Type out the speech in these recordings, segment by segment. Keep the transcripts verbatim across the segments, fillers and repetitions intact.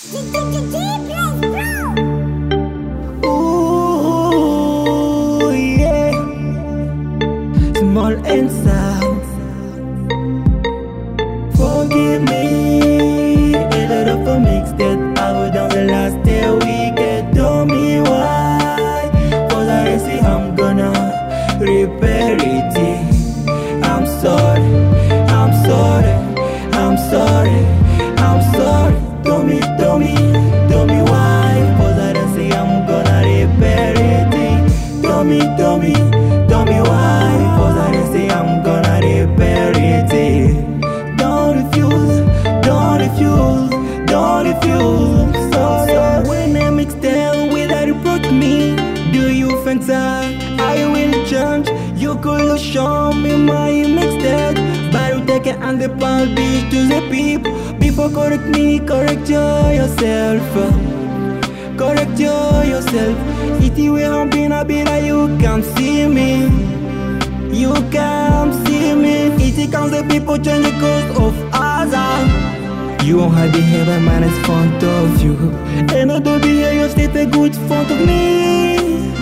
Ooh, yeah. Small and sound. Forgive me. A lot of a mix that I was down the last day we get. Tell me why. Cause I see I'm gonna repair it. I'm sorry. I'm sorry. I'm sorry. I'm sorry. Tell me, tell me, tell me why. Cause I don't say I'm gonna repair it. Tell me, tell me, tell me why. Cause I don't say I'm gonna repair it. Don't refuse, don't refuse, don't refuse. So, so when I mix them without approach me, do you think that I will change? You could show me my mixtape, but you take it and the ball beat to the people. Before correct me, correct you yourself. Correct you yourself. If you will be a bit, you can see me. You can see me. It comes the people change the course of others. You won't have behavior man in front of you, and not the behavior stay the good front of me.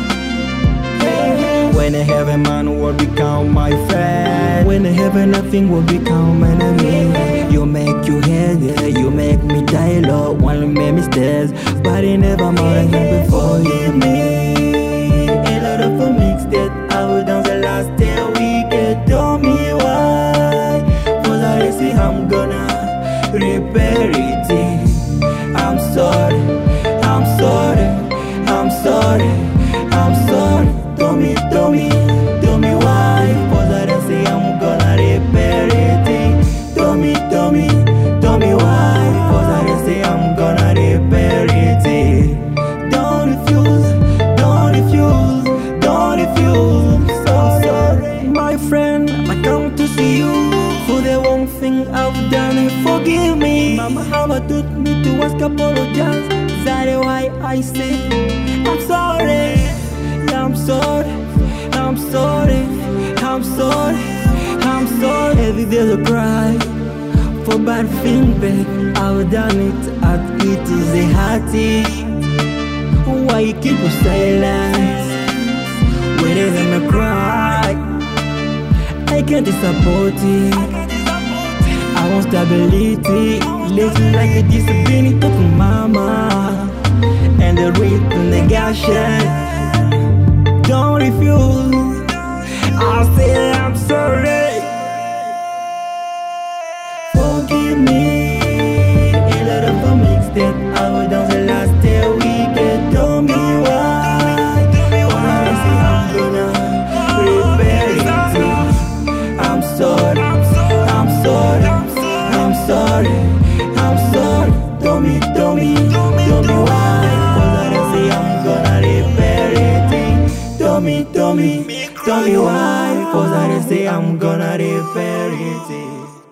When I have a man will become my friend. When I have nothing will become an enemy. You make you head, yeah, you make me die low. One make mistakes, but it never mind before you me. A lot of a mix that I was down the last day we get. Tell me why. Cause I see I'm gonna repair it. I'm sorry, I'm sorry, I'm sorry, I'm sorry. Tell me, tell me, tell me why. Cause I don't say I'm gonna repair it. Tell me, tell me, tell me why. Cause I don't say I'm gonna repair it. Don't refuse, don't refuse, don't refuse. So sorry, my friend, I come to see you for the one thing I've done. And forgive me. Mama, Mama taught me to ask apologize. That's why I say I'm sorry. I'm sorry, I'm sorry, I'm sorry, I'm sorry. Every day I cry for bad thing, babe. I've done it, and it is a hearty. Why you keep your silence? Whenever I cry, I can't support it. I want stability, living like a disability to mama, and the rhythm negation. Don't refuse. I'll say I'm sorry. Forgive me. A lot of a mix that I was down the last day we get. Tell me why. When I say I'm gonna repair it. I'm sorry. I'm sorry. I'm sorry. I'm sorry. Tell me, tell me, tell me why. Cause I don't say I'm gonna repair it. Tell me, tell me, tell me why. Cause I didn't say I'm gonna repair it.